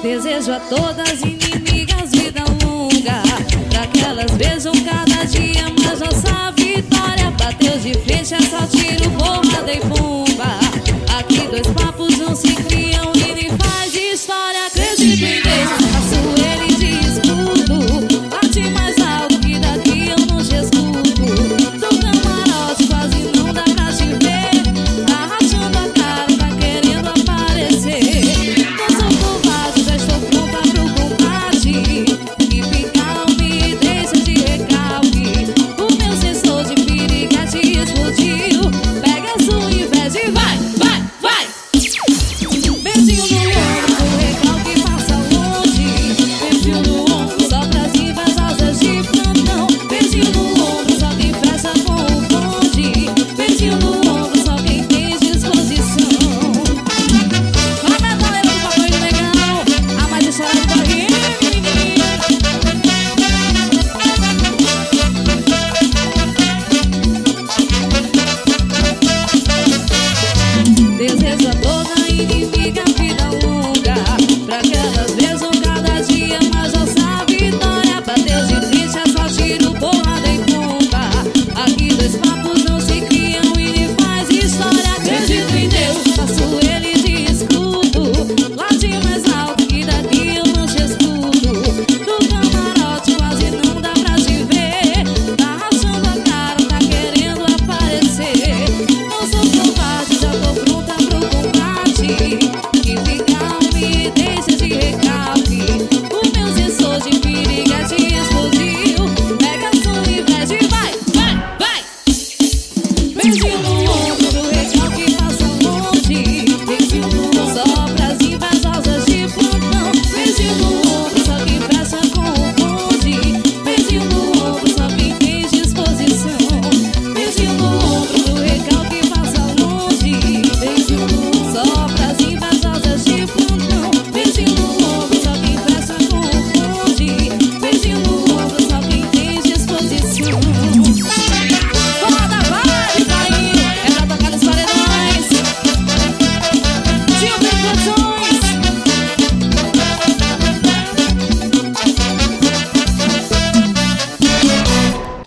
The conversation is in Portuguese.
Desejo a todas inimigas vida longa, pra que elas vejam cada dia mais nossa vitória. Bateu de frente, é só tiro, porrada e bomba. Aqui dois papos não se criam e nem faz história. Acredito em Deus, faço ele de escudo. Bate mais alto que daqui eu não te escuto. Do camarote quase não dá pra te ver. Tá rachando a cara, tá querendo aparecer. Não sou covarde, já estou pronta pro combate. Que ficar me deixa de recalque. O meu sensor de piriguete explodiu. Pega a sua inveja e vai, vai, vai. Beijinho no ombro, o recalque passa longe. Beijinho no ombro, só pras invejosas de plantão. Beijinho no ombro, só quem fecha com o bonde. Beijinho no ombro, só quem tem disposição. A medalha do papai legal, a mais história do barril. Desejo a toda inimiga vida longa, pra que elas vejam cada dia mais nossa vitória. Bateu de frente, é só tiro, porrada e bomba. Aqui dois papos não se criam e nem faz história. Acredito em Deus, faço ele de escudo. Late mais alto que daqui eu não te escuto. Do camarote quase não dá pra te ver. Tá rachando a cara, tá querendo aparecer. Não sou covarde, já tô pronta pro combate. Que ficar me deixa de recalque. O meu sensor de piriguete explodiu. Pega a sua inveja e vai, vai, vai. Beijinho no